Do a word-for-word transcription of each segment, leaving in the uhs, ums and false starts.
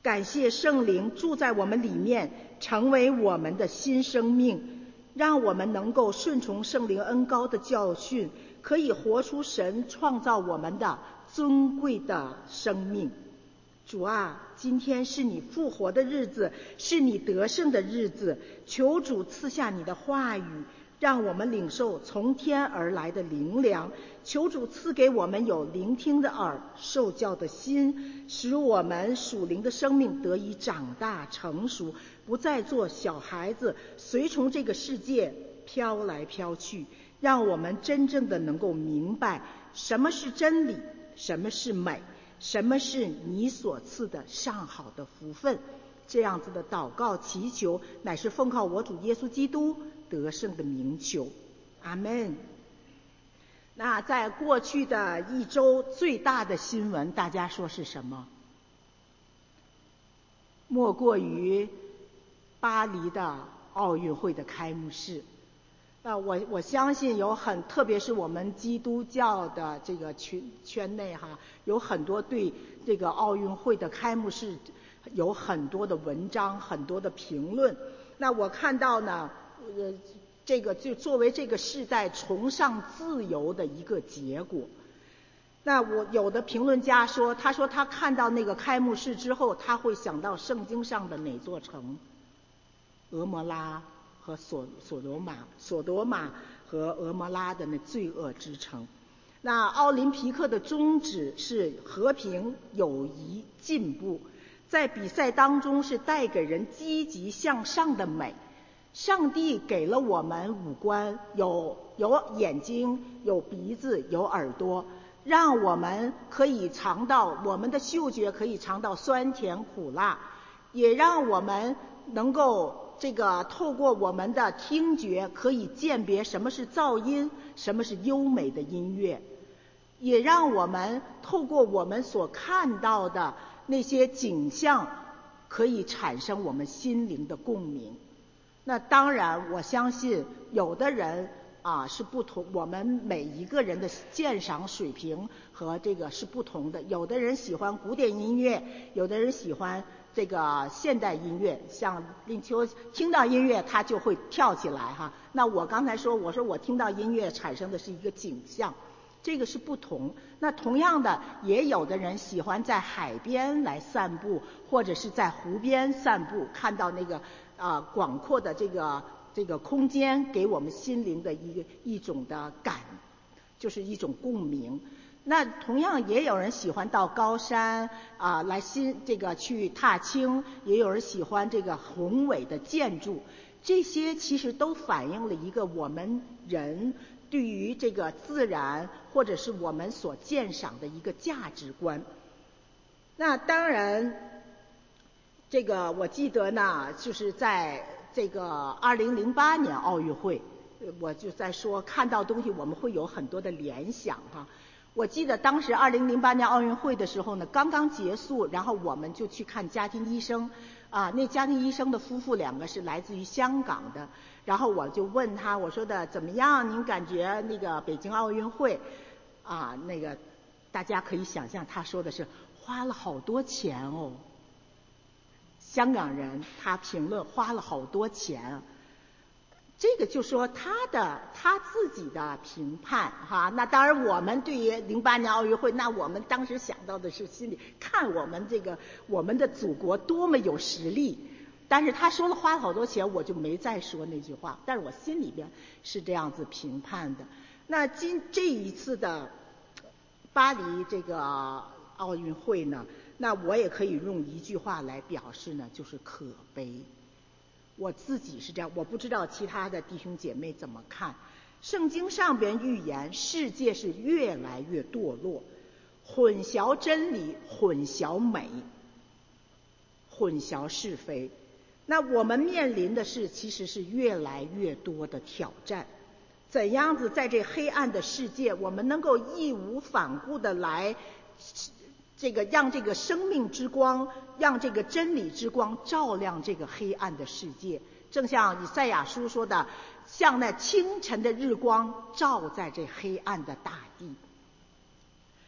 感谢圣灵住在我们里面，成为我们的新生命，让我们能够顺从圣灵恩膏的教训，可以活出神创造我们的尊贵的生命。主啊，今天是你复活的日子，是你得胜的日子，求主赐下你的话语，让我们领受从天而来的灵粮，求主赐给我们有聆听的耳，受教的心，使我们属灵的生命得以长大成熟，不再做小孩子，随从这个世界飘来飘去，让我们真正的能够明白什么是真理，什么是美，什么是你所赐的上好的福分。这样子的祷告祈求，乃是奉靠我主耶稣基督得胜的名求，阿们。那在过去的一周最大的新闻，大家说是什么？莫过于巴黎的奥运会的开幕式。那我我相信有很，特别是我们基督教的这个群圈内哈，有很多对这个奥运会的开幕式有很多的文章，很多的评论。那我看到呢，呃，这个就作为这个世代崇尚自由的一个结果。那我有的评论家说，他说他看到那个开幕式之后，他会想到圣经上的哪座城？俄摩拉和索索罗玛，索多玛和俄摩拉的那罪恶之城。那奥林匹克的宗旨是和平、友谊、进步，在比赛当中是带给人积极向上的美。上帝给了我们五官，有有眼睛，有鼻子，有耳朵，让我们可以尝到，我们的嗅觉可以尝到酸甜苦辣，也让我们能够这个透过我们的听觉可以鉴别什么是噪音，什么是优美的音乐，也让我们透过我们所看到的那些景象可以产生我们心灵的共鸣。那当然我相信有的人啊是不同，我们每一个人的鉴赏水平和这个是不同的，有的人喜欢古典音乐，有的人喜欢这个现代音乐，像令秋听到音乐他就会跳起来哈。那我刚才说，我说我听到音乐产生的是一个景象，这个是不同。那同样的，也有的人喜欢在海边来散步，或者是在湖边散步，看到那个啊、呃、广阔的这个这个空间，给我们心灵的一个一种的感，就是一种共鸣。那同样也有人喜欢到高山啊、呃、来新这个去踏青，也有人喜欢这个宏伟的建筑，这些其实都反映了一个我们人对于这个自然或者是我们所鉴赏的一个价值观。那当然这个我记得呢，就是在这个二零零八年奥运会，我就在说看到东西我们会有很多的联想哈。我记得当时二零零八年奥运会的时候呢，刚刚结束，然后我们就去看家庭医生啊，那家庭医生的夫妇两个是来自于香港的，然后我就问他，我说的怎么样？您感觉那个北京奥运会啊，那个大家可以想象，他说的是花了好多钱哦。香港人他评论花了好多钱，这个就说他的他自己的评判哈。那当然我们对于零八年奥运会，那我们当时想到的是心里看我们这个我们的祖国多么有实力。但是他说了花了好多钱，我就没再说那句话，但是我心里边是这样子评判的。那今这一次的巴黎这个奥运会呢，那我也可以用一句话来表示呢，就是可悲。我自己是这样，我不知道其他的弟兄姐妹怎么看。圣经上边预言世界是越来越堕落，混淆真理，混淆美，混淆是非。那我们面临的是其实是越来越多的挑战，怎样子在这黑暗的世界，我们能够义无反顾的来这个让这个生命之光，让这个真理之光照亮这个黑暗的世界。正像以赛亚书说的，像那清晨的日光照在这黑暗的大地。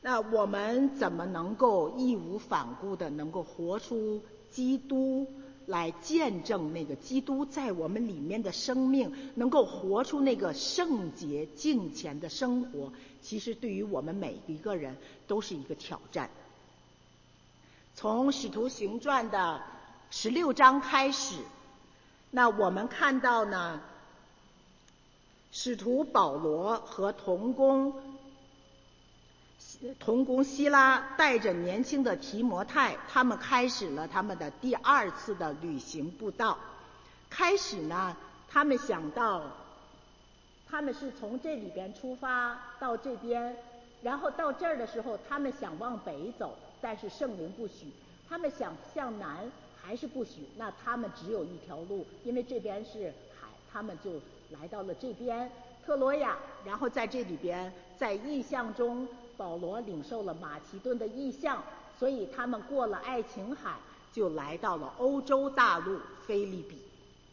那我们怎么能够义无反顾的能够活出基督，来见证那个基督在我们里面的生命，能够活出那个圣洁敬虔的生活，其实对于我们每一个人都是一个挑战。从使徒行传的十六章开始，那我们看到呢，使徒保罗和同工同工希拉带着年轻的提摩太，他们开始了他们的第二次的旅行布道。开始呢，他们想到他们是从这里边出发到这边，然后到这儿的时候他们想往北走，但是圣灵不许，他们想向南还是不许，那他们只有一条路，因为这边是海，他们就来到了这边特罗亚，然后在这里边在异象中保罗领受了马其顿的异象，所以他们过了爱琴海就来到了欧洲大陆腓立比。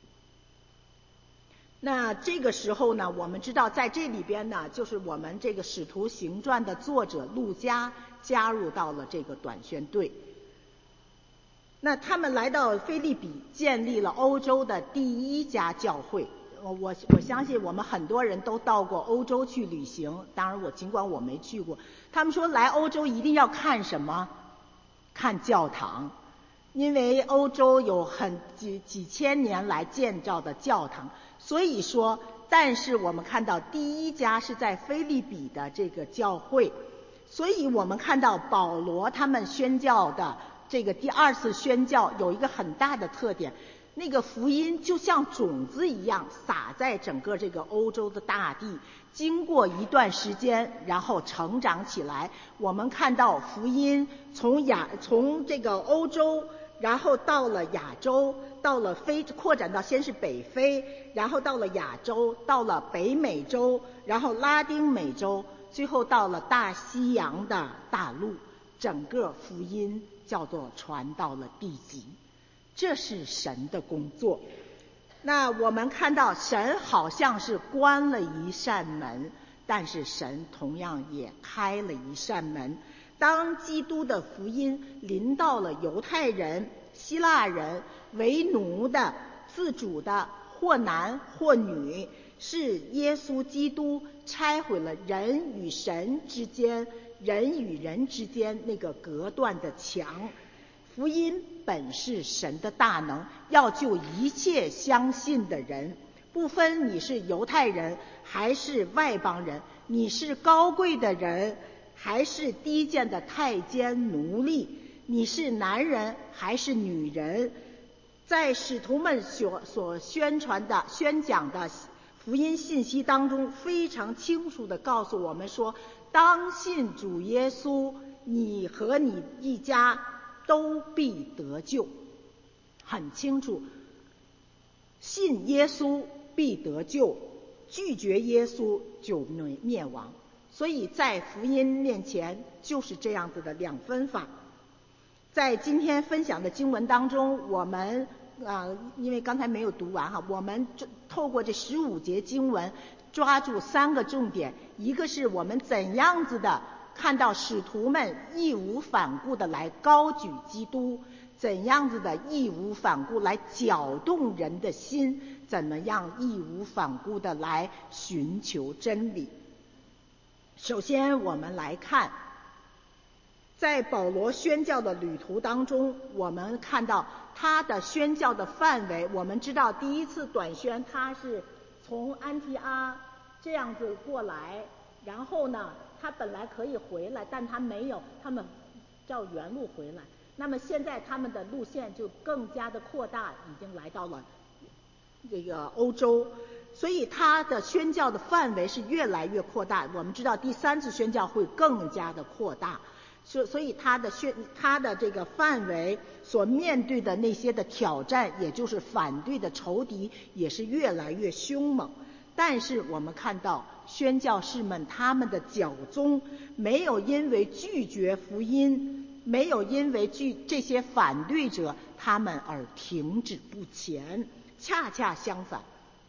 那这个时候呢，我们知道在这里边呢，就是我们这个使徒行传的作者路加加入到了这个短宣队。那他们来到腓立比，建立了欧洲的第一家教会。我我相信我们很多人都到过欧洲去旅行，当然我尽管我没去过。他们说来欧洲一定要看什么？看教堂，因为欧洲有很几几千年来建造的教堂，所以说，但是我们看到第一家是在腓立比的这个教会，所以我们看到保罗他们宣教的这个第二次宣教有一个很大的特点。那个福音就像种子一样撒在整个这个欧洲的大地，经过一段时间然后成长起来。我们看到福音从亚从这个欧洲，然后到了亚洲，到了非扩展到先是北非，然后到了亚洲，到了北美洲，然后拉丁美洲，最后到了大西洋的大陆，整个福音叫做传到了地极。这是神的工作。那我们看到神好像是关了一扇门，但是神同样也开了一扇门。当基督的福音临到了犹太人、希腊人、为奴的、自主的，或男或女，是耶稣基督拆毁了人与神之间、人与人之间那个隔断的墙。福音本是神的大能，要救一切相信的人，不分你是犹太人还是外邦人，你是高贵的人还是低贱的太监奴隶，你是男人还是女人。在使徒们所所宣传的宣讲的福音信息当中，非常清楚地告诉我们说，当信主耶稣，你和你一家都必得救。很清楚，信耶稣必得救，拒绝耶稣就灭亡。所以在福音面前就是这样子的两分法。在今天分享的经文当中，我们啊、呃，因为刚才没有读完哈，我们透过这十五节经文抓住三个重点。一个是我们怎样子的看到使徒们义无反顾的来高举基督，怎样子的义无反顾来搅动人的心，怎么样义无反顾的来寻求真理。首先我们来看，在保罗宣教的旅途当中，我们看到他的宣教的范围。我们知道第一次短宣他是从安提阿这样子过来，然后呢他本来可以回来，但他没有，他们照原路回来。那么现在他们的路线就更加的扩大，已经来到了这个欧洲，所以他的宣教的范围是越来越扩大。我们知道第三次宣教会更加的扩大，所所以他的宣他的这个范围所面对的那些的挑战，也就是反对的仇敌，也是越来越凶猛。但是我们看到宣教士们他们的脚踪没有因为拒绝福音，没有因为拒这些反对者他们而停止不前，恰恰相反，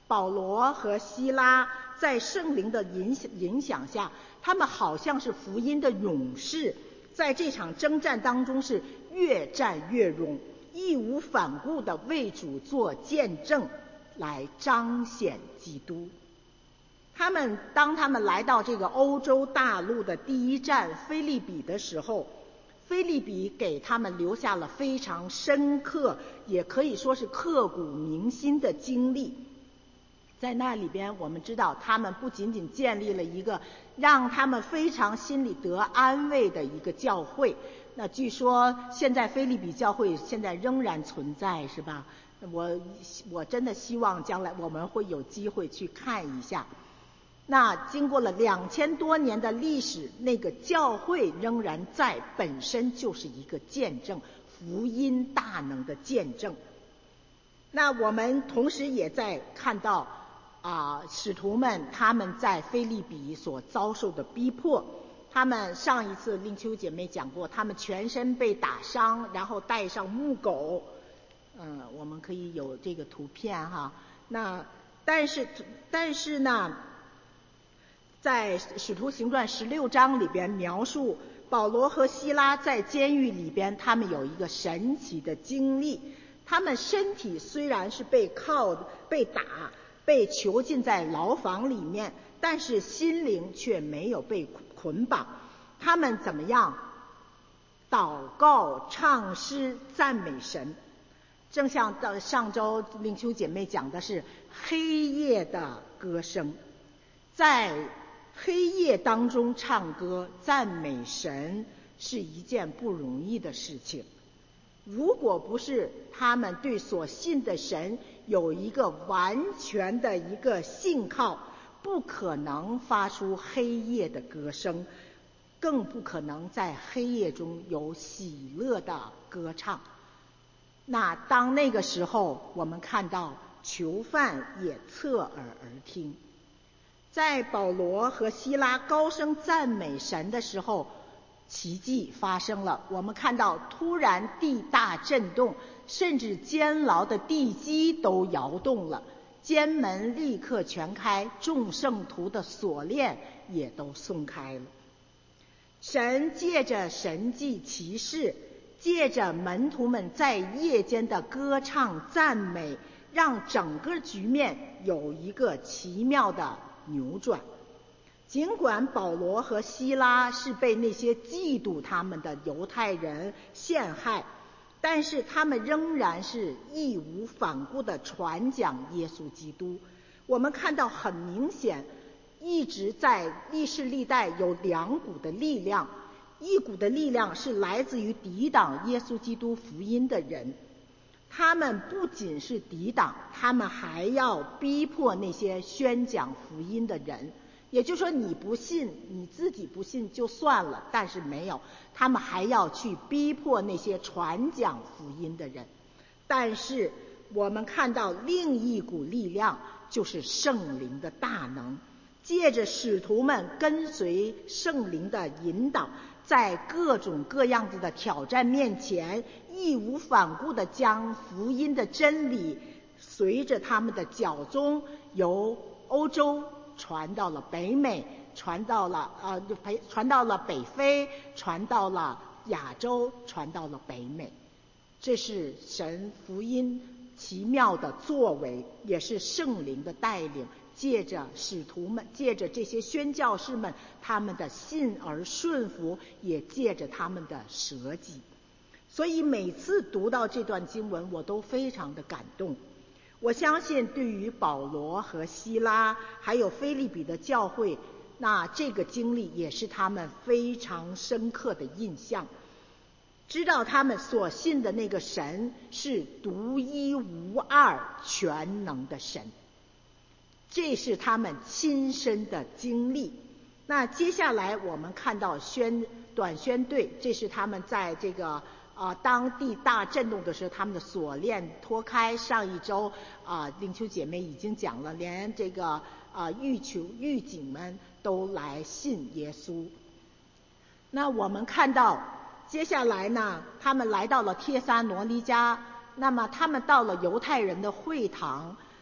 保罗和希拉在圣灵的影响影响下，他们好像是福音的勇士，在这场征战当中是越战越勇，义无反顾地为主做见证，来彰显基督。他们当他们来到这个欧洲大陆的第一站腓立比的时候，腓立比给他们留下了非常深刻，也可以说是刻骨铭心的经历。在那里边，我们知道他们不仅仅建立了一个让他们非常心里得安慰的一个教会，那据说现在腓立比教会现在仍然存在，是吧？我我真的希望将来我们会有机会去看一下。那经过了两千多年的历史，那个教会仍然在，本身就是一个见证，福音大能的见证。那我们同时也在看到啊，使徒们他们在腓立比所遭受的逼迫。他们上一次令秋姐妹讲过，他们全身被打伤，然后带上木狗。嗯，我们可以有这个图片哈。那但是但是呢，在使徒行传十六章里边描述保罗和希拉在监狱里边，他们有一个神奇的经历。他们身体虽然是被铐被打被囚禁在牢房里面，但是心灵却没有被捆绑。他们怎么样？祷告、唱诗、赞美神。正像上周令秋姐妹讲的是黑夜的歌声，在黑夜当中唱歌赞美神是一件不容易的事情。如果不是他们对所信的神有一个完全的一个信靠，不可能发出黑夜的歌声，更不可能在黑夜中有喜乐的歌唱。那当那个时候，我们看到囚犯也侧耳而听。在保罗和希拉高声赞美神的时候，奇迹发生了。我们看到突然地大震动，甚至监牢的地基都摇动了，监门立刻全开，众圣徒的锁链也都松开了。神借着神迹奇事，借着门徒们在夜间的歌唱赞美，让整个局面有一个奇妙的扭转。尽管保罗和希拉是被那些嫉妒他们的犹太人陷害，但是他们仍然是义无反顾地传讲耶稣基督。我们看到很明显，一直在历世历代有两股的力量，一股的力量是来自于抵挡耶稣基督福音的人，他们不仅是抵挡，他们还要逼迫那些宣讲福音的人。也就是说，你不信，你自己不信就算了，但是没有，他们还要去逼迫那些传讲福音的人。但是我们看到另一股力量，就是圣灵的大能，借着使徒们跟随圣灵的引导，在各种各样子的挑战面前，义无反顾地将福音的真理随着他们的脚踪，由欧洲传到了北美，传到了呃传到了北非，传到了亚洲，传到了北美。这是神福音奇妙的作为，也是圣灵的带领，借着使徒们，借着这些宣教士们，他们的信而顺服，也借着他们的舍己。所以每次读到这段经文，我都非常的感动。我相信对于保罗和希拉还有腓立比的教会，那这个经历也是他们非常深刻的印象，知道他们所信的那个神是独一无二全能的神，这是他们亲身的经历。那接下来我们看到宣短宣队，这是他们在这个啊，当地大震动的时候，他们的锁链脱开。上一周啊，灵修姐妹已经讲了，连这个啊狱囚狱警们都来信耶稣。那我们看到接下来呢，他们来到了帖撒罗尼迦，那么他们到了犹太人的会堂，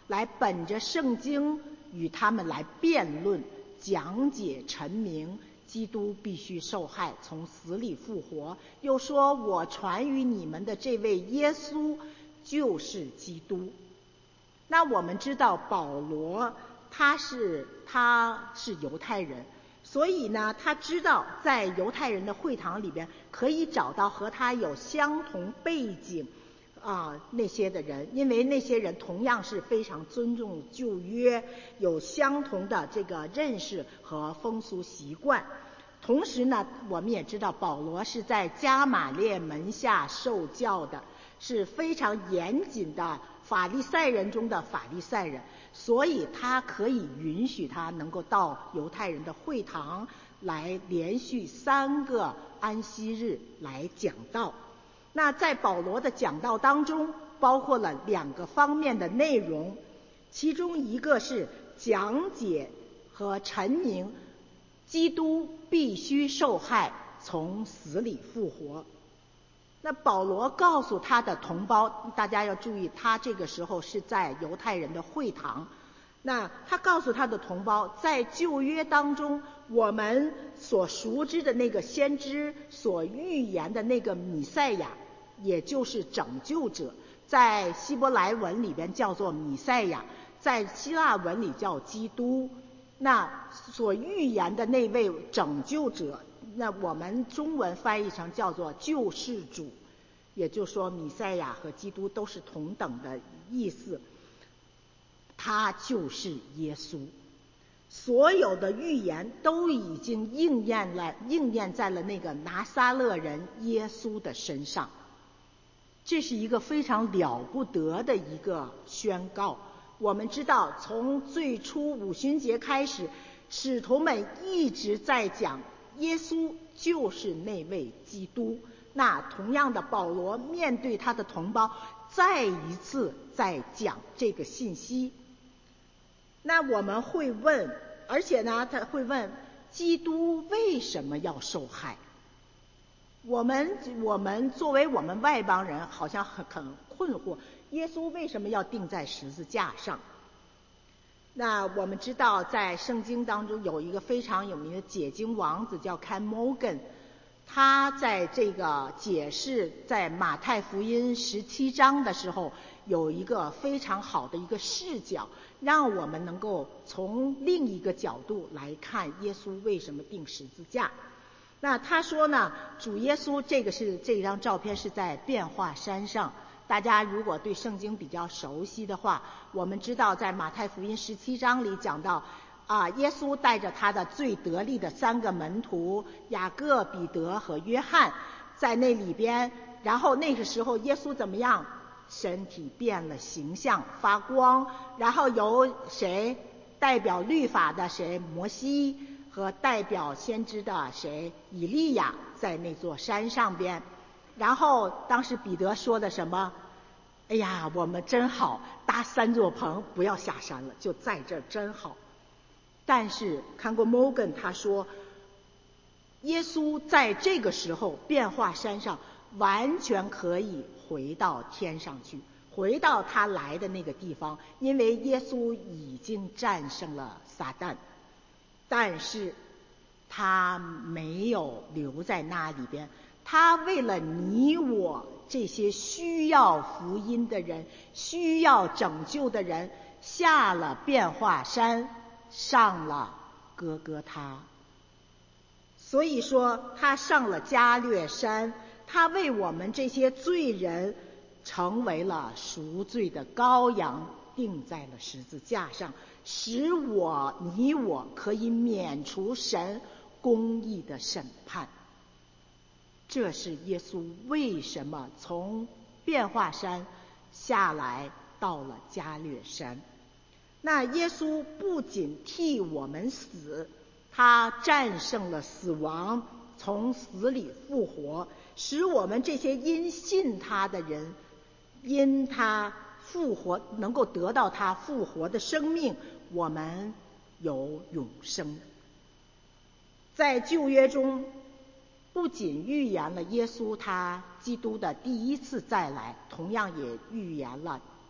来本着圣经与他们来辩论，讲解陈明基督必须受害，从死里复活，又说我传于你们的这位耶稣就是基督。那我们知道保罗他是他是犹太人，所以呢他知道在犹太人的会堂里边可以找到和他有相同背景啊、呃、那些的人，因为那些人同样是非常尊重旧约，有相同的这个认识和风俗习惯。同时呢我们也知道保罗是在加玛列门下受教的，是非常严谨的法利赛人中的法利赛人，所以他可以允许他能够到犹太人的会堂来连续三个安息日来讲道。那在保罗的讲道当中包括了两个方面的内容，其中一个是讲解和陈明基督必须受害，从死里复活。那保罗告诉他的同胞，大家要注意，他这个时候是在犹太人的会堂。那他告诉他的同胞，在旧约当中我们所熟知的那个先知所预言的那个弥赛亚，也就是拯救者，在希伯来文里边叫做弥赛亚，在希腊文里叫基督。那所预言的那位拯救者，那我们中文翻译成叫做救世主，也就是说弥赛亚和基督都是同等的意思，他就是耶稣。所有的预言都已经应验了，应验在了那个拿撒勒人耶稣的身上。这是一个非常了不得的一个宣告。我们知道从最初五旬节开始，使徒们一直在讲耶稣就是那位基督。那同样的，保罗面对他的同胞再一次在讲这个信息。那我们会问，而且呢他会问基督为什么要受害。我们我们作为我们外邦人好像很很困惑，耶稣为什么要钉在十字架上？那我们知道在圣经当中有一个非常有名的解经王子叫 Ken Morgan， 他在这个解释在马太福音十七章的时候有一个非常好的一个视角，让我们能够从另一个角度来看耶稣为什么钉十字架。那他说呢，主耶稣，这个是这张照片是在变化山上。大家如果对圣经比较熟悉的话，我们知道在马太福音十七章里讲到啊，耶稣带着他的最得力的三个门徒雅各、彼得和约翰在那里边，然后那个时候耶稣怎么样？身体变了形象，发光，然后由谁代表律法的谁摩西和代表先知的谁以利亚在那座山上边。然后当时彼得说的什么？哎呀，我们真好，搭三座棚，不要下山了，就在这儿真好。但是看过 Morgan 他说，耶稣在这个时候变化山上完全可以回到天上去，回到他来的那个地方，因为耶稣已经战胜了撒旦。但是他没有留在那里边，他为了你我这些需要福音的人，需要拯救的人，下了变化山，上了哥哥他。所以说他上了加略山，他为我们这些罪人成为了赎罪的羔羊，钉在了十字架上，使我你我可以免除神公义的审判。这是耶稣为什么从变化山下来到了加略山。那耶稣不仅替我们死，他战胜了死亡，从死里复活，使我们这些因信他的人，因他复活能够得到他复活的生命，我们有永生。在旧约中不仅预言了耶稣他基督的第一次再来，同样也预言了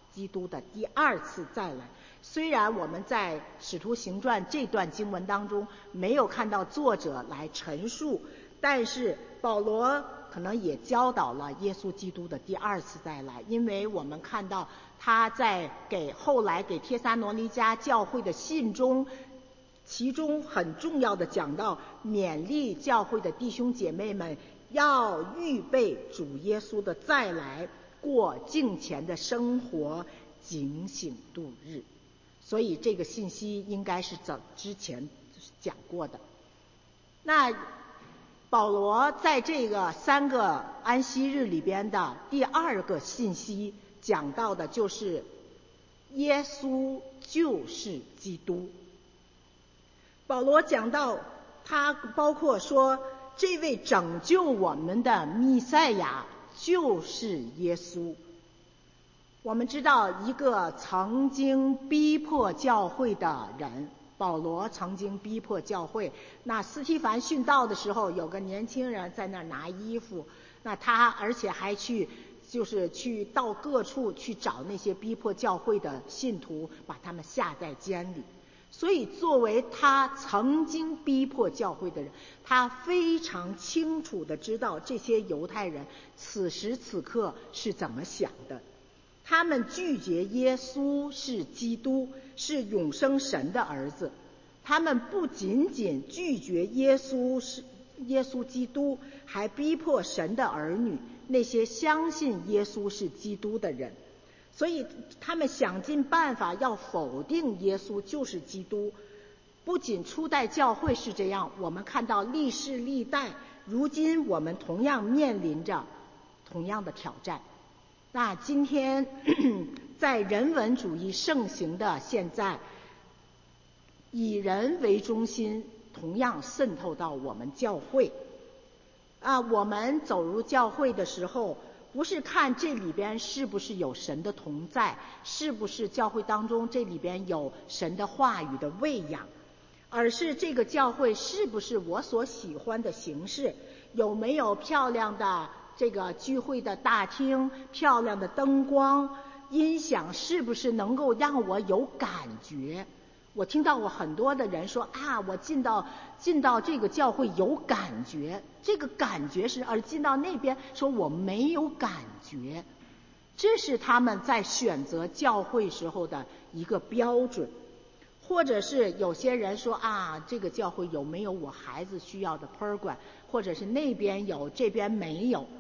基督的第二次再来。虽然我们在《使徒行传》这段经文当中没有看到作者来陈述，但是保罗可能也教导了耶稣基督的第二次再来，因为我们看到他在给后来给帖撒罗尼迦教会的信中，其中很重要的讲到，勉励教会的弟兄姐妹们要预备主耶稣的再来，过敬虔的生活，警醒度日。所以这个信息应该是早之前讲过的。那保罗在这个三个安息日里边的第二个信息讲到的就是耶稣就是基督。保罗讲到他包括说这位拯救我们的弥赛亚就是耶稣。我们知道一个曾经逼迫教会的人，保罗曾经逼迫教会。那司提反殉道的时候，有个年轻人在那儿拿衣服，那他而且还去就是去到各处去找那些逼迫教会的信徒，把他们下在监里。所以作为他曾经逼迫教会的人，他非常清楚地知道这些犹太人此时此刻是怎么想的。他们拒绝耶稣是基督，是永生神的儿子。他们不仅仅拒绝耶稣是耶稣基督，还逼迫神的儿女，那些相信耶稣是基督的人。所以他们想尽办法要否定耶稣就是基督。不仅初代教会是这样，我们看到历世历代，如今我们同样面临着同样的挑战。那今天在人文主义盛行的现在，以人为中心同样渗透到我们教会。啊，我们走入教会的时候，不是看这里边是不是有神的同在，是不是教会当中这里边有神的话语的喂养，而是这个教会是不是我所喜欢的形式，有没有漂亮的这个聚会的大厅，漂亮的灯光，音响是不是能够让我有感觉。我听到过很多的人说啊，我进到进到这个教会有感觉，这个感觉是，而进到那边说我没有感觉，这是他们在选择教会时候的一个标准。或者是有些人说啊，这个教会有没有我孩子需要的 program， 或者是那边有这边没有。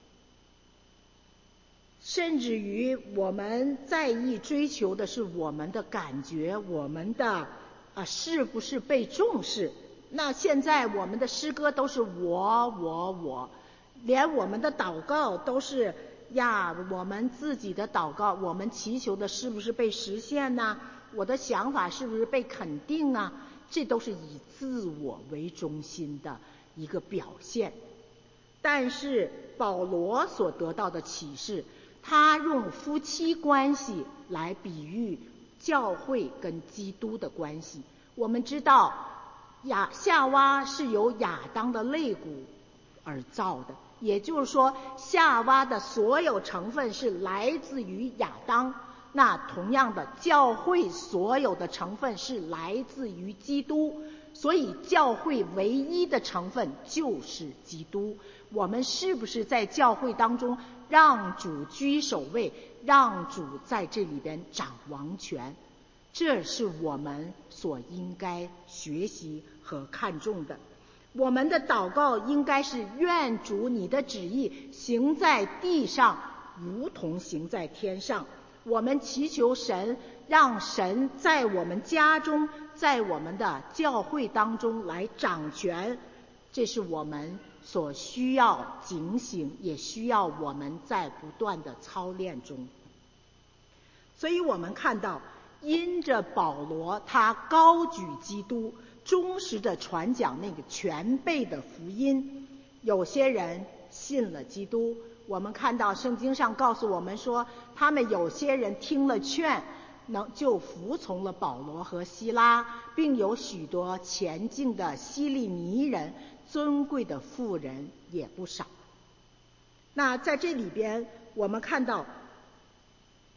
甚至于我们在意追求的是我们的感觉，我们的啊是不是被重视。那现在我们的诗歌都是我我我，连我们的祷告都是呀，我们自己的祷告，我们祈求的是不是被实现呢？我的想法是不是被肯定啊？这都是以自我为中心的一个表现。但是保罗所得到的启示，他用夫妻关系来比喻教会跟基督的关系。我们知道亚夏娃是由亚当的肋骨而造的，也就是说夏娃的所有成分是来自于亚当。那同样的，教会所有的成分是来自于基督，所以教会唯一的成分就是基督。我们是不是在教会当中让主居首位，让主在这里边掌王权？这是我们所应该学习和看重的。我们的祷告应该是愿主你的旨意行在地上，如同行在天上。我们祈求神，让神在我们家中，在我们的教会当中来掌权，这是我们所需要警醒，也需要我们在不断的操练中。所以我们看到，因着保罗他高举基督，忠实的传讲那个全备的福音，有些人信了基督。我们看到圣经上告诉我们说，他们有些人听了劝，能就服从了保罗和希拉，并有许多前进的希利尼人，尊贵的妇人也不少。那在这里边我们看到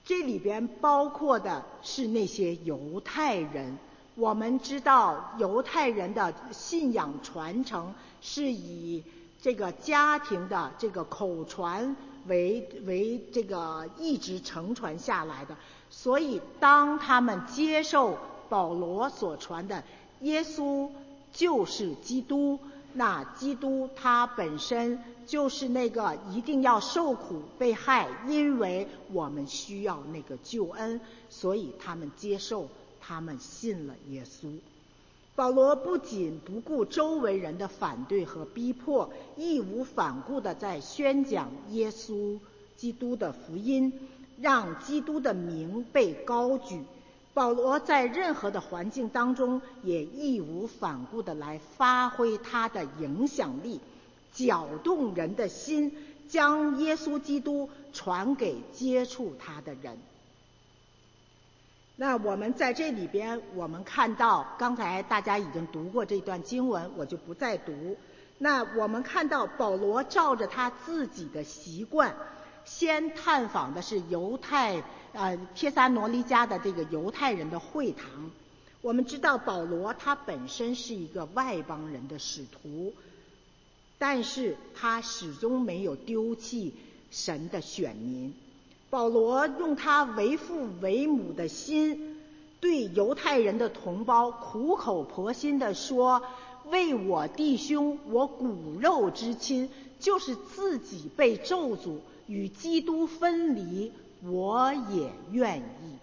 这里边包括的是那些犹太人。我们知道犹太人的信仰传承是以这个家庭的这个口传为为这个一直承传下来的，所以当他们接受保罗所传的耶稣就是基督，那基督他本身就是那个一定要受苦被害，因为我们需要那个救恩，所以他们接受，他们信了耶稣。保罗不仅不顾周围人的反对和逼迫，义无反顾地在宣讲耶稣基督的福音，让基督的名被高举。保罗在任何的环境当中也义无反顾地来发挥他的影响力，搅动人的心，将耶稣基督传给接触他的人。那我们在这里边我们看到，刚才大家已经读过这段经文，我就不再读。那我们看到保罗照着他自己的习惯，先探访的是犹太呃帖撒罗尼迦的这个犹太人的会堂。我们知道保罗他本身是一个外邦人的使徒，但是他始终没有丢弃神的选民。保罗用他为父为母的心，对犹太人的同胞苦口婆心地说，为我弟兄我骨肉之亲，就是自己被咒诅与基督分离，我也愿意。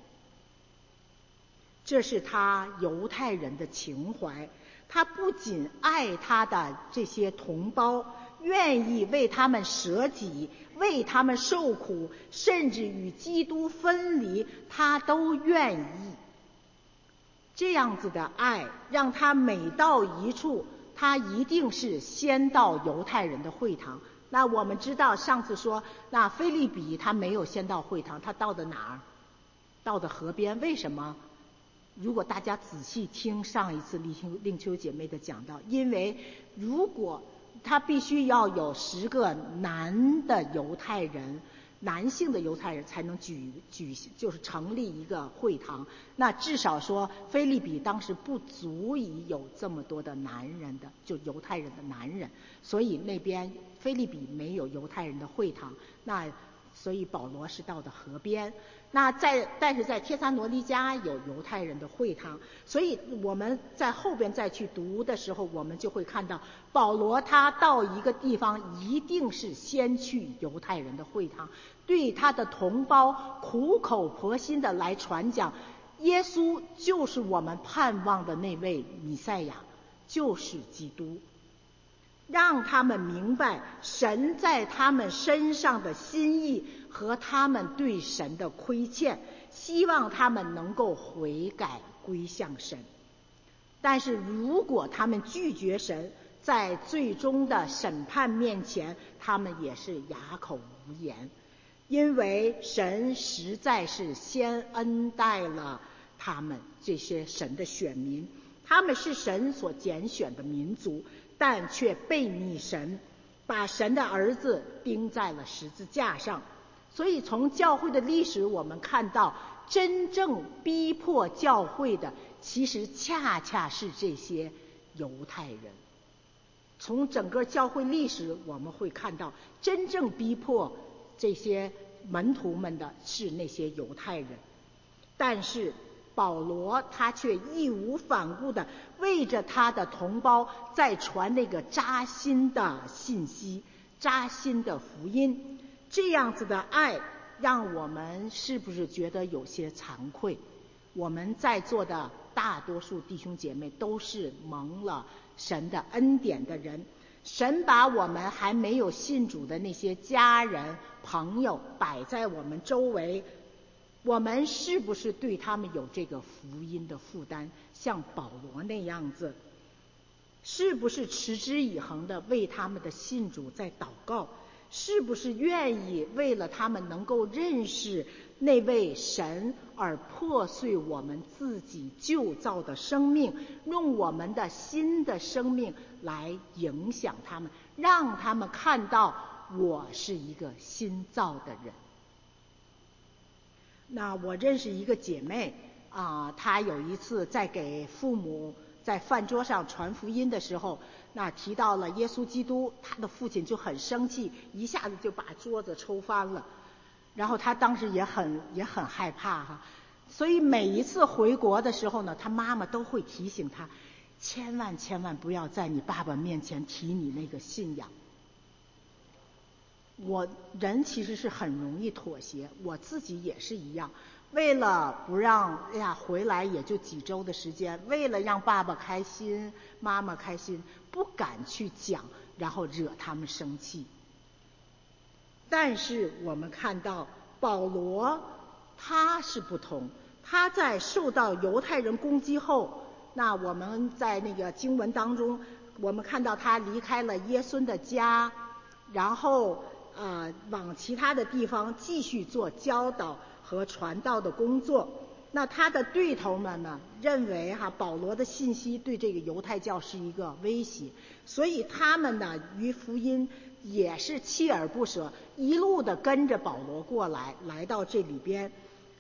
这是他犹太人的情怀，他不仅爱他的这些同胞，愿意为他们舍己，为他们受苦，甚至与基督分离，他都愿意。这样子的爱让他每到一处，他一定是先到犹太人的会堂。那我们知道上次说，那腓立比他没有先到会堂，他到的哪儿？到的河边。为什么？如果大家仔细听上一次令秋令秋姐妹的讲到，因为如果他必须要有十个男的犹太人，男性的犹太人才能举举就是成立一个会堂，那至少说腓立比当时不足以有这么多的男人的，就犹太人的男人，所以那边腓立比没有犹太人的会堂，那所以保罗是到的河边。那在但是在帖撒罗尼迦有犹太人的会堂，所以我们在后边再去读的时候，我们就会看到保罗他到一个地方一定是先去犹太人的会堂，对他的同胞苦口婆心的来传讲，耶稣就是我们盼望的那位弥赛亚，就是基督，让他们明白神在他们身上的心意和他们对神的亏欠，希望他们能够悔改归向神。但是如果他们拒绝神，在最终的审判面前，他们也是哑口无言，因为神实在是先恩待了他们这些神的选民，他们是神所拣选的民族，但却背逆神，把神的儿子钉在了十字架上。所以从教会的历史我们看到，真正逼迫教会的其实恰恰是这些犹太人。从整个教会历史我们会看到，真正逼迫这些门徒们的是那些犹太人，但是保罗他却义无反顾地为着他的同胞在传那个扎心的信息，扎心的福音。这样子的爱让我们是不是觉得有些惭愧？我们在座的大多数弟兄姐妹都是蒙了神的恩典的人，神把我们还没有信主的那些家人朋友摆在我们周围，我们是不是对他们有这个福音的负担？像保罗那样子，是不是持之以恒的为他们的信主在祷告？是不是愿意为了他们能够认识那位神而破碎我们自己旧造的生命，用我们的新的生命来影响他们，让他们看到我是一个新造的人。 那我认识一个姐妹啊，她有一次在给父母在饭桌上传福音的时候，那提到了耶稣基督，她的父亲就很生气，一下子就把桌子抽翻了，然后她当时也很也很害怕哈。所以每一次回国的时候呢，她妈妈都会提醒她，千万千万不要在你爸爸面前提你那个信仰。我人其实是很容易妥协，我自己也是一样，为了不让哎呀回来也就几周的时间，为了让爸爸开心妈妈开心，不敢去讲，然后惹他们生气。但是我们看到保罗他是不同，他在受到犹太人攻击后，那我们在那个经文当中，我们看到他离开了耶孙的家，然后呃往其他的地方继续做教导和传道的工作。那他的对头们呢认为哈保罗的信息对这个犹太教是一个威胁，所以他们呢于福音也是锲而不舍，一路的跟着保罗过来，来到这里边。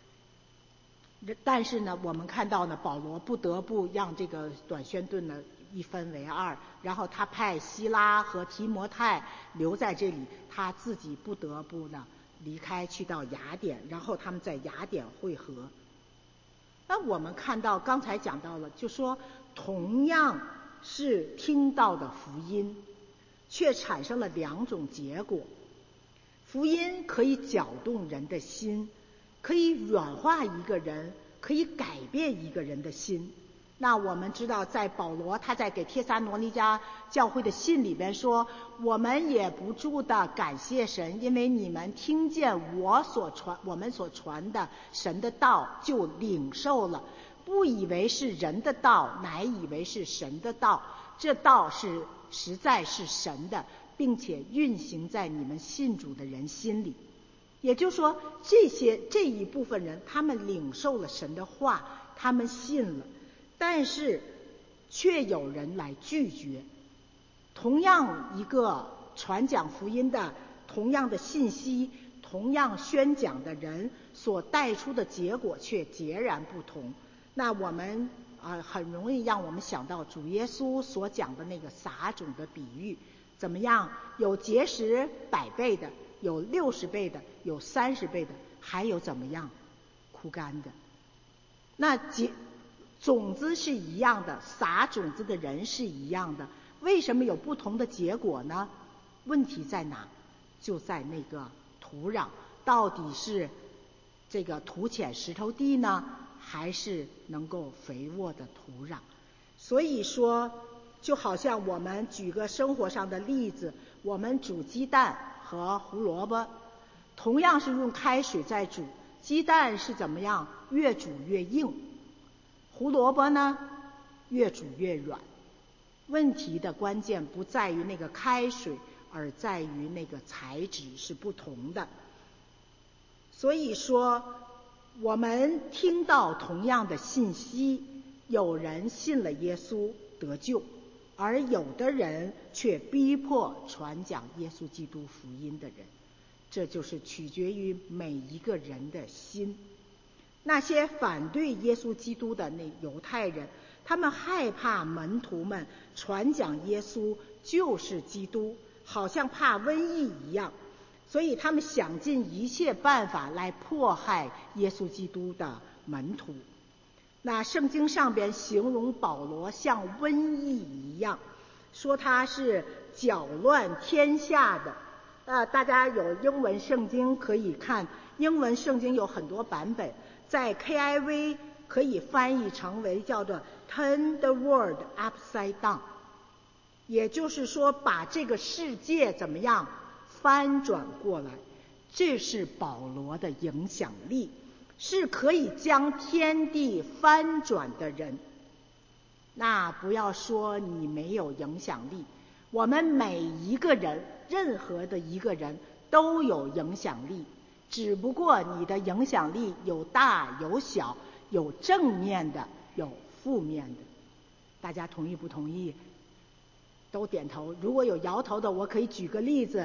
但是呢我们看到呢保罗不得不让这个短宣队呢一分为二，然后他派希拉和提摩太留在这里，他自己不得不呢离开去到雅典，然后他们在雅典会合。那我们看到刚才讲到了，就说同样是听到的福音，却产生了两种结果。福音可以搅动人的心，可以软化一个人，可以改变一个人的心。那我们知道在保罗他在给帖撒罗尼迦教会的信里边说，我们也不住的感谢神，因为你们听见我所传我们所传的神的道就领受了，不以为是人的道，乃以为是神的道，这道是实在是神的，并且运行在你们信主的人心里。也就是说这些这一部分人他们领受了神的话，他们信了，但是却有人来拒绝。同样一个传讲福音的，同样的信息，同样宣讲的人所带出的结果却截然不同。那我们啊、呃、很容易让我们想到主耶稣所讲的那个撒种的比喻，怎么样？有结实百倍的，有六十倍的，有三十倍的，还有怎么样？枯干的。那结种子是一样的，撒种子的人是一样的，为什么有不同的结果呢？问题在哪？就在那个土壤，到底是这个土浅石头地呢，还是能够肥沃的土壤？所以说就好像我们举个生活上的例子，我们煮鸡蛋和胡萝卜，同样是用开水在煮，鸡蛋是怎么样？越煮越硬，胡萝卜呢越煮越软。问题的关键不在于那个开水，而在于那个材质是不同的。所以说我们听到同样的信息，有人信了耶稣得救，而有的人却逼迫传讲耶稣基督福音的人，这就是取决于每一个人的心。那些反对耶稣基督的那犹太人，他们害怕门徒们传讲耶稣就是基督，好像怕瘟疫一样，所以他们想尽一切办法来迫害耶稣基督的门徒。那圣经上边形容保罗像瘟疫一样，说他是搅乱天下的。呃，大家有英文圣经可以看，英文圣经有很多版本，在 K I V 可以翻译成为叫做 Turn the world upside down， 也就是说把这个世界怎么样翻转过来。这是保罗的影响力，是可以将天地翻转的人。那不要说你没有影响力，我们每一个人，任何的一个人都有影响力，只不过你的影响力有大有小，有正面的，有负面的。大家同意不同意？都点头。如果有摇头的，我可以举个例子。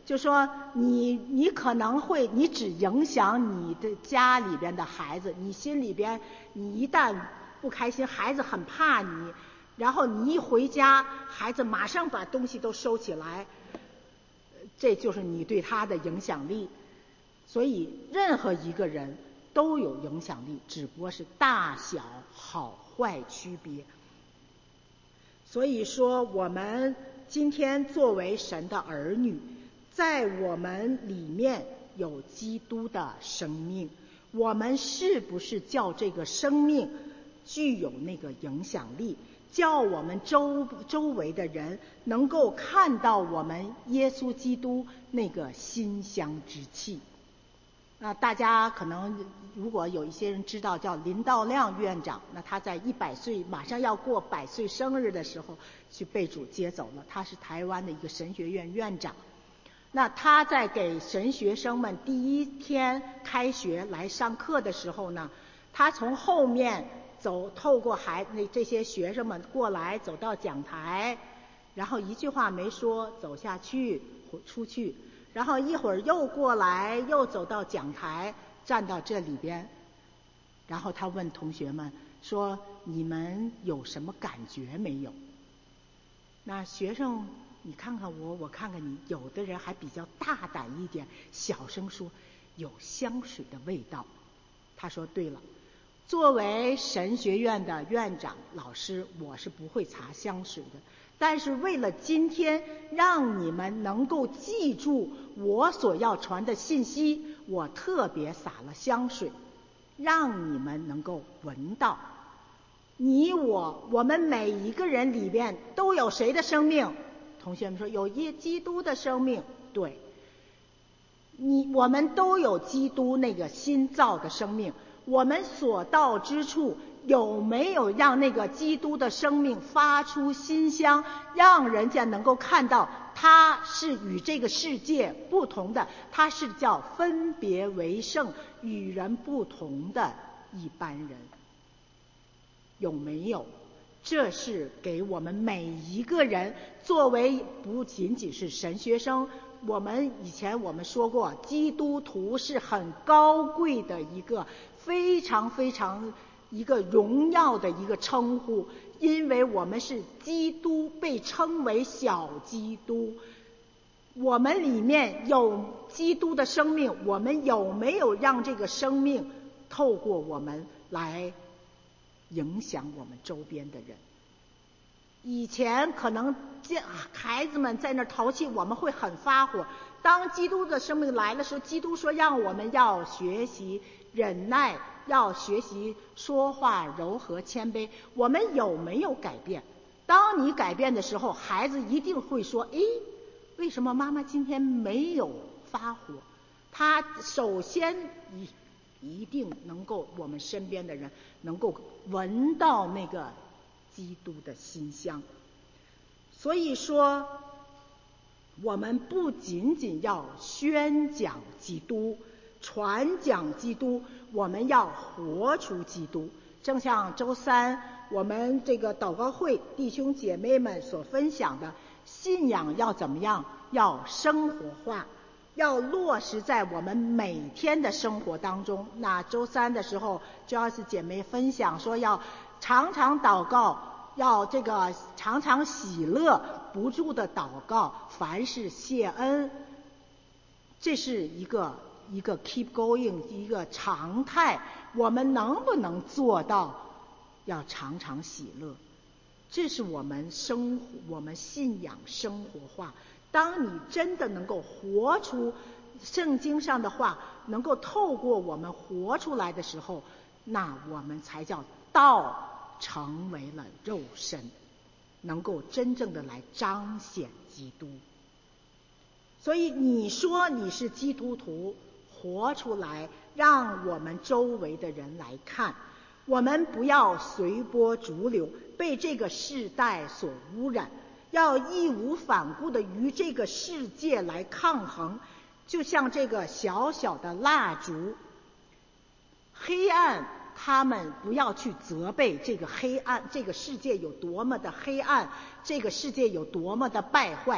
就说你你可能会你只影响你的家里边的孩子，你心里边你一旦不开心，孩子很怕你，然后你一回家，孩子马上把东西都收起来，这就是你对他的影响力。所以任何一个人都有影响力，只不过是大小好坏区别。所以说我们今天作为神的儿女，在我们里面有基督的生命，我们是不是叫这个生命具有那个影响力，叫我们周周围的人能够看到我们耶稣基督那个馨香之气。那大家可能如果有一些人知道叫林道亮院长，那他在一百岁马上要过百岁生日的时候去被主接走了，他是台湾的一个神学院院长。那他在给神学生们第一天开学来上课的时候呢，他从后面走，透过孩那这些学生们过来，走到讲台，然后一句话没说走下去出去，然后一会儿又过来，又走到讲台站到这里边，然后他问同学们说，你们有什么感觉没有？那学生你看看我，我看看你，有的人还比较大胆一点，小声说有香水的味道。他说对了，作为神学院的院长老师，我是不会擦香水的，但是为了今天让你们能够记住我所要传的信息，我特别撒了香水，让你们能够闻到。你我我们每一个人里边都有谁的生命？同学们说有耶基督的生命。对，你我们都有基督那个新造的生命，我们所到之处有没有让那个基督的生命发出馨香，让人家能够看到他是与这个世界不同的，他是叫分别为圣，与人不同的一般人，有没有？这是给我们每一个人，作为不仅仅是神学生，我们以前我们说过，基督徒是很高贵的一个非常非常一个荣耀的一个称呼，因为我们是基督，被称为小基督。我们里面有基督的生命，我们有没有让这个生命透过我们来影响我们周边的人？以前可能孩子们在那淘气，我们会很发火。当基督的生命来的时候，基督说让我们要学习忍耐，要学习说话柔和谦卑。我们有没有改变？当你改变的时候，孩子一定会说，诶，为什么妈妈今天没有发火？他首先一一定能够我们身边的人能够闻到那个基督的馨香。所以说我们不仅仅要宣讲基督，传讲基督，我们要活出基督。正像周三我们这个祷告会弟兄姐妹们所分享的，信仰要怎么样？要生活化，要落实在我们每天的生活当中。那周三的时候，就要是姐妹分享说要常常祷告，要这个常常喜乐，不住的祷告，凡事谢恩。这是一个一个 keep going 一个常态，我们能不能做到要常常喜乐？这是我们生活我们信仰生活化。当你真的能够活出圣经上的话，能够透过我们活出来的时候，那我们才叫道成为了肉身，能够真正的来彰显基督。所以你说你是基督徒，活出来，让我们周围的人来看。我们不要随波逐流，被这个世代所污染，要义无反顾的与这个世界来抗衡。就像这个小小的蜡烛，黑暗他们不要去责备这个黑暗，这个世界有多么的黑暗，这个世界有多么的败坏，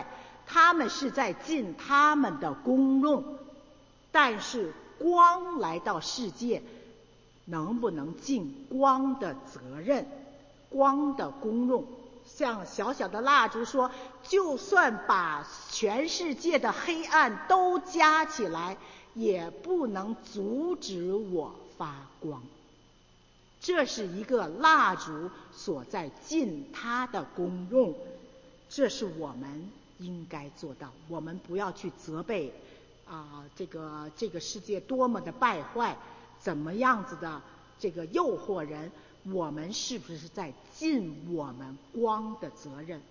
他们是在尽他们的功用，但是光来到世界，能不能尽光的责任，光的功用？像小小的蜡烛说，就算把全世界的黑暗都加起来，也不能阻止我发光。这是一个蜡烛所在尽它的功用，这是我们应该做到。我们不要去责备啊、呃，这个这个世界多么的败坏，怎么样子的这个诱惑人，我们是不是在尽我们光的责任？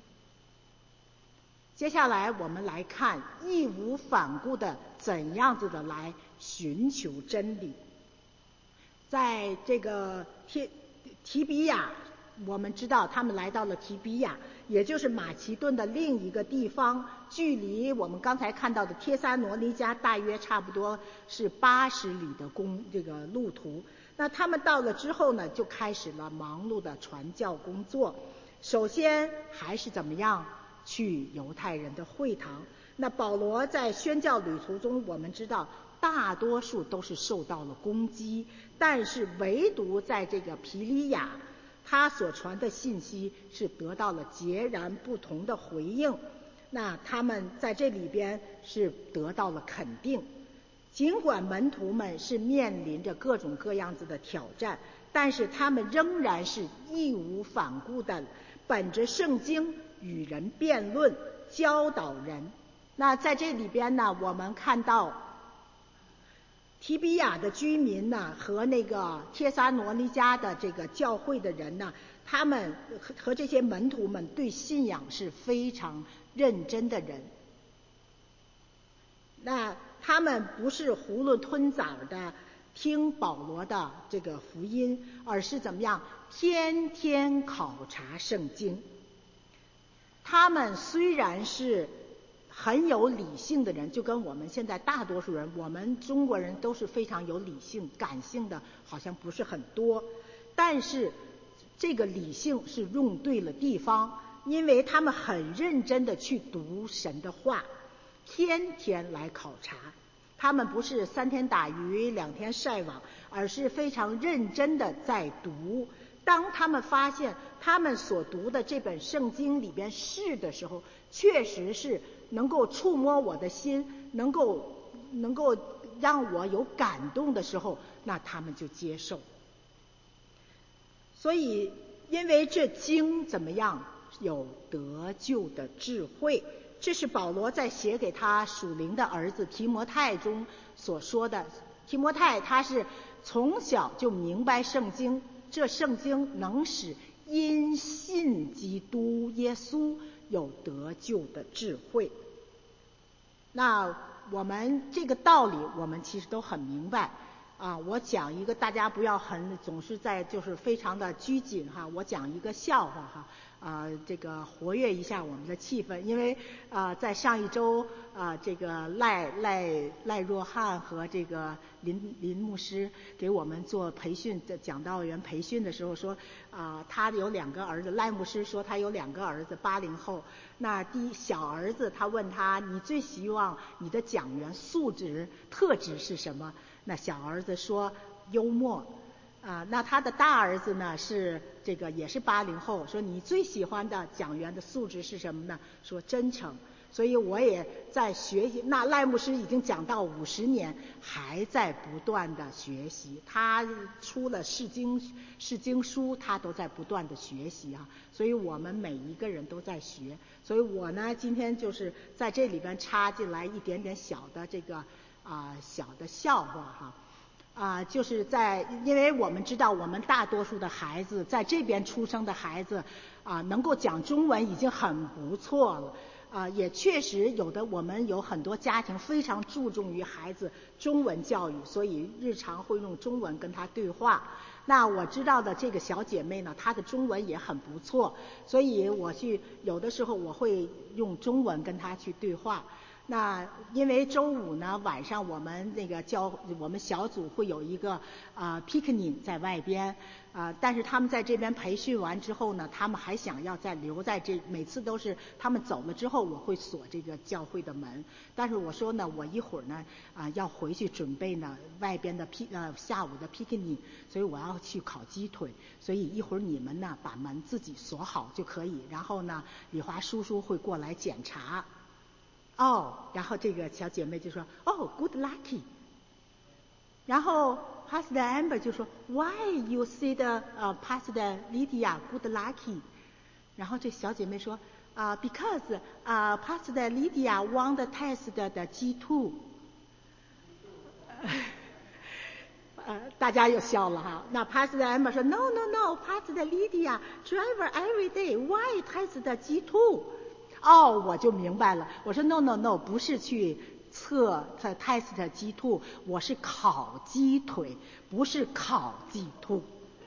接下来我们来看义无反顾的怎样子的来寻求真理。在这个提提比亚，我们知道他们来到了提比亚，也就是马其顿的另一个地方，距离我们刚才看到的帖撒罗尼迦大约差不多是八十里的公这个路途。那他们到了之后呢，就开始了忙碌的传教工作。首先还是怎么样去犹太人的会堂。那保罗在宣教旅途中，我们知道大多数都是受到了攻击，但是唯独在这个皮利亚，他所传的信息是得到了截然不同的回应。那他们在这里边是得到了肯定。尽管门徒们是面临着各种各样子的挑战，但是他们仍然是义无反顾的本着圣经与人辩论，教导人。那在这里边呢，我们看到提比亚的居民呢和那个帖撒罗尼迦的这个教会的人呢，他们和这些门徒们对信仰是非常认真的人。那他们不是囫囵吞枣的听保罗的这个福音，而是怎么样天天考察圣经。他们虽然是很有理性的人，就跟我们现在大多数人，我们中国人都是非常有理性，感性的好像不是很多，但是这个理性是用对了地方，因为他们很认真的去读神的话，天天来考察。他们不是三天打鱼两天晒网，而是非常认真的在读。当他们发现他们所读的这本圣经里边是的时候，确实是能够触摸我的心，能够能够让我有感动的时候，那他们就接受。所以因为这经怎么样有得救的智慧，这是保罗在写给他属灵的儿子提摩太中所说的。提摩太他是从小就明白圣经，这圣经能使因信基督耶稣有得救的智慧。那我们这个道理我们其实都很明白啊。我讲一个，大家不要很总是在就是非常的拘谨哈。我讲一个笑话哈，啊、呃，这个活跃一下我们的气氛。因为啊、呃，在上一周啊、呃，这个赖赖赖若汉和这个林林牧师给我们做培训的讲道员培训的时候说啊、呃，他有两个儿子。赖牧师说他有两个儿子，八零后。那第一小儿子他问他，你最希望你的讲员素质特质是什么？那小儿子说幽默。啊、呃，那他的大儿子呢是这个也是八零后，说你最喜欢的讲员的素质是什么呢？说真诚。所以我也在学习。那赖牧师已经讲到五十年，还在不断的学习。他出了释经释经书，他都在不断的学习啊。所以我们每一个人都在学。所以我呢，今天就是在这里边插进来一点点小的这个啊、呃、小的笑话哈。啊、呃，就是在，因为我们知道我们大多数的孩子在这边出生的孩子啊、呃，能够讲中文已经很不错了。啊、呃，也确实有的，我们有很多家庭非常注重于孩子中文教育，所以日常会用中文跟他对话。那我知道的这个小姐妹呢，她的中文也很不错，所以我去有的时候我会用中文跟她去对话。 那因为周五呢晚上我们那个教我们小组会有一个啊、呃、picnic 在外边啊、呃，但是他们在这边培训完之后呢，他们还想要再留在这，每次都是他们走了之后我会锁这个教会的门，但是我说呢，我一会儿呢啊、呃、要回去准备呢外边的 P 呃下午的 picnic， 所以我要去烤鸡腿，所以一会儿你们呢把门自己锁好就可以，然后呢李华叔叔会过来检查。哦，然后这个小姐妹就说，哦 ，good lucky。然后 Pastor Amber 就说 ，Why you said 呃、uh, Pastor Lydia good lucky？ 然后这小姐妹说，啊、uh, ，because 啊、uh, Pastor Lydia won the test 的 G two。呃，大家又笑了哈。那 Pastor Amber 说 ，No No No，Pastor Lydia drive every day，why test G two？哦，我就明白了。我说 no no no， 不是去测 test 鸡兔，我是烤鸡腿，不是烤鸡兔。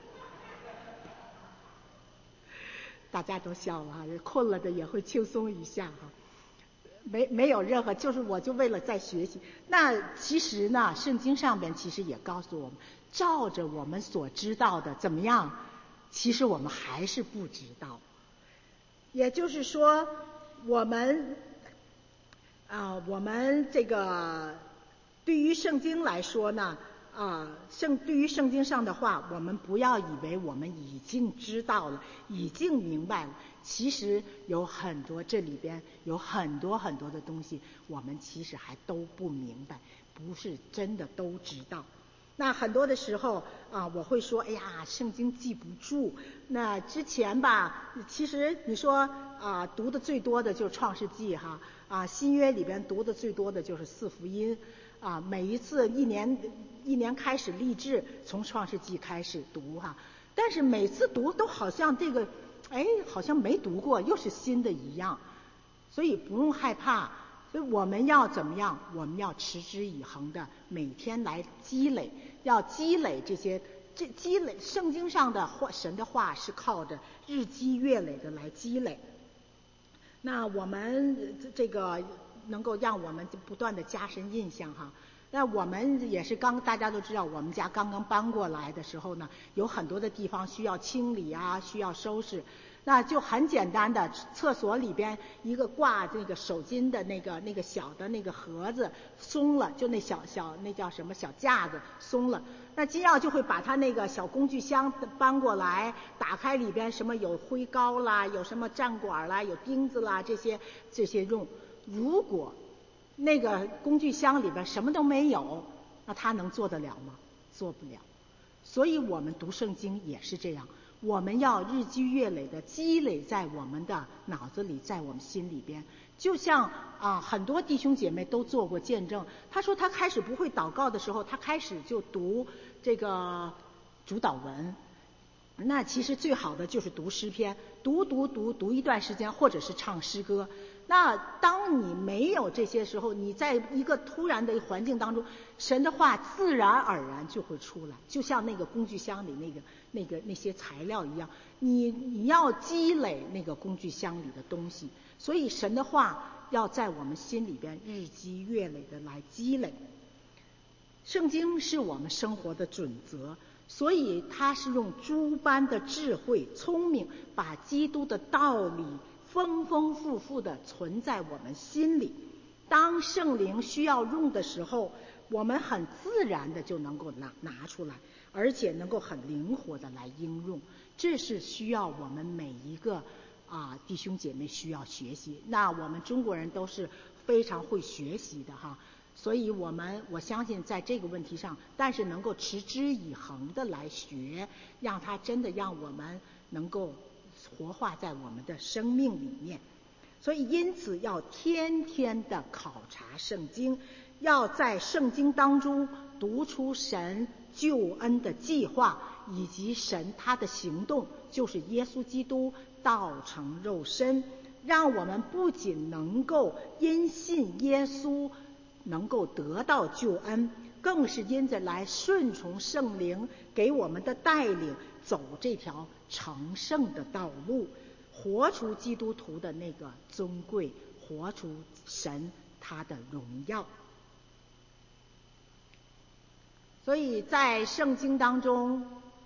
大家都笑了哈，困了的也会轻松一下哈。没没有任何，就是我就为了在学习。那其实呢，圣经上边其实也告诉我们，照着我们所知道的怎么样，其实我们还是不知道。也就是说。我们啊、呃，我们这个对于圣经来说呢，啊、呃，圣对于圣经上的话，我们不要以为我们已经知道了，已经明白了。其实有很多这里边有很多很多的东西，我们其实还都不明白，不是真的都知道。那很多的时候啊，我会说，哎呀，圣经记不住。那之前吧，其实你说啊，读的最多的就是创世纪哈，啊，新约里边读的最多的就是四福音，啊，每一次一年一年开始立志从创世纪开始读哈，但是每次读都好像这个，哎，好像没读过，又是新的一样，所以不用害怕。所以我们要怎么样？我们要持之以恒的每天来积累，要积累这些，这积累圣经上的话，神的话是靠着日积月累的来积累。那我们这个能够让我们不断的加深印象哈。那我们也是刚大家都知道，我们家刚刚搬过来的时候呢，有很多的地方需要清理啊，需要收拾。那就很简单的，厕所里边一个挂这个手巾的那个那个小的那个盒子松了，就那小小那叫什么小架子松了，那金耀就会把他那个小工具箱搬过来，打开里边什么有灰膏啦，有什么站管啦，有钉子啦，这些这些用。如果那个工具箱里边什么都没有，那他能做得了吗？做不了。所以我们读圣经也是这样，我们要日积月累的积累在我们的脑子里，在我们心里边。就像啊，很多弟兄姐妹都做过见证，他说他开始不会祷告的时候，他开始就读这个主祷文。那其实最好的就是读诗篇，读读读读一段时间，或者是唱诗歌。那当你没有这些时候，你在一个突然的环境当中，神的话自然而然就会出来，就像那个工具箱里那个那个那些材料一样，你你要积累那个工具箱里的东西，所以神的话要在我们心里边日积月累的来积累。圣经是我们生活的准则，所以它是用诸般的智慧聪明，把基督的道理丰丰富富的存在我们心里。当圣灵需要用的时候，我们很自然的就能够拿拿出来，而且能够很灵活的来应用。这是需要我们每一个啊弟兄姐妹需要学习。那我们中国人都是非常会学习的哈。所以我们我相信在这个问题上，但是能够持之以恒的来学，让它真的让我们能够活化在我们的生命里面。所以因此要天天的考察圣经，要在圣经当中读出神救恩的计划，以及神他的行动，就是耶稣基督道成肉身，让我们不仅能够因信耶稣能够得到救恩，更是因着来顺从圣灵给我们的带领，走这条成圣的道路，活出基督徒的那个尊贵，活出神他的荣耀。所以在圣经当中，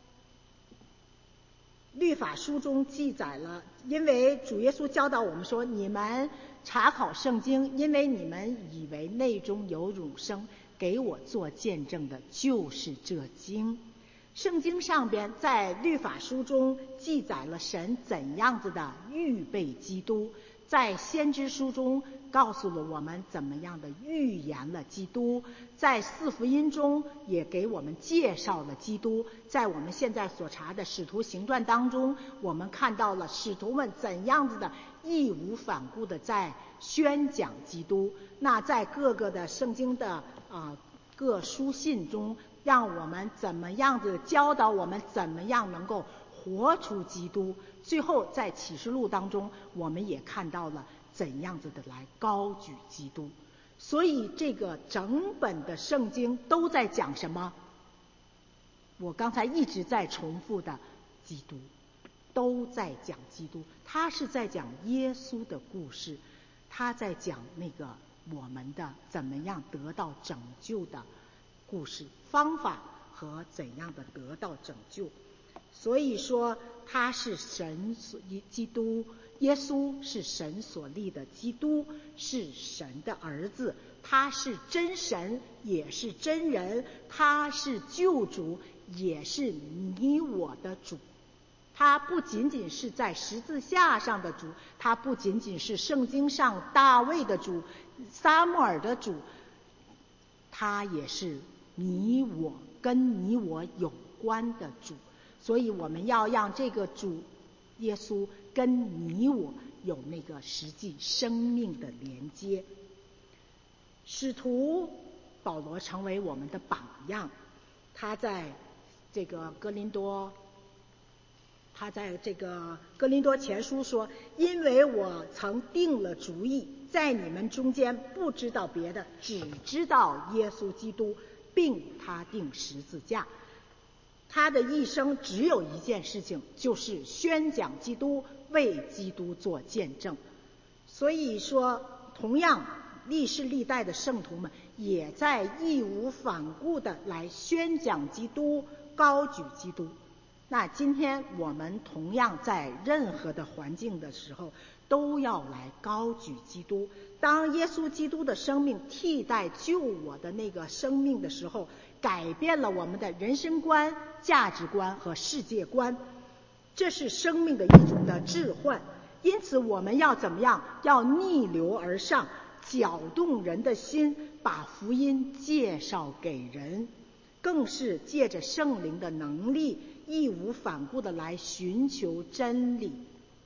律法书中记载了，因为主耶稣教导我们说，你们查考圣经，因为你们以为内中有永生，给我做见证的就是这经。圣经上边在律法书中记载了神怎样子的预备基督，在先知书中告诉了我们怎么样的预言了基督，在四福音中也给我们介绍了基督，在我们现在所查的使徒行传当中，我们看到了使徒们怎样子的义无反顾的在宣讲基督。那在各个的圣经的啊、呃、各书信中，让我们怎么样子教导我们怎么样能够活出基督。最后在启示录当中，我们也看到了怎样子的来高举基督。所以这个整本的圣经都在讲什么？我刚才一直在重复的基督，都在讲基督。他是在讲耶稣的故事，他在讲那个我们的怎么样得到拯救的故事方法和怎样的得到拯救。所以说他是神所基督，耶稣是神所立的基督，是神的儿子，他是真神也是真人，他是救主也是你我的主。他不仅仅是在十字架上的主，他不仅仅是圣经上大卫的主、撒母耳的主，他也是你我跟你我有关的主。所以我们要让这个主耶稣跟你我有那个实际生命的连接。使徒保罗成为我们的榜样，他在这个哥林多他在这个哥林多前书说，因为我曾定了主意，在你们中间不知道别的，只知道耶稣基督，并他定十字架。他的一生只有一件事情，就是宣讲基督，为基督做见证。所以说同样历世历代的圣徒们也在义无反顾的来宣讲基督，高举基督。那今天我们同样在任何的环境的时候都要来高举基督。当耶稣基督的生命替代救我的那个生命的时候，改变了我们的人生观、价值观和世界观，这是生命的一种的置换。因此我们要怎么样？要逆流而上，搅动人的心，把福音介绍给人，更是借着圣灵的能力，义无反顾的来寻求真理，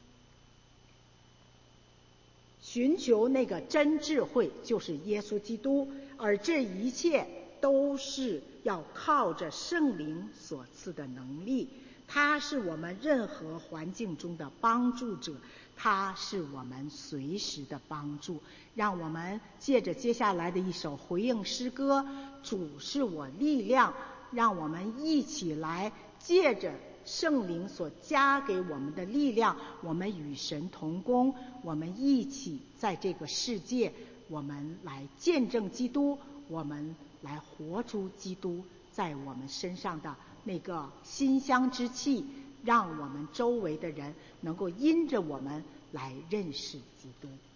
寻求那个真智慧，就是耶稣基督。而这一切都是要靠着圣灵所赐的能力，他是我们任何环境中的帮助者，他是我们随时的帮助。让我们借着接下来的一首回应诗歌，主是我力量，让我们一起来借着圣灵所加给我们的力量，我们与神同工，我们一起在这个世界，我们来见证基督，我们来活出基督在我们身上的那个馨香之气，让我们周围的人能够因着我们来认识基督。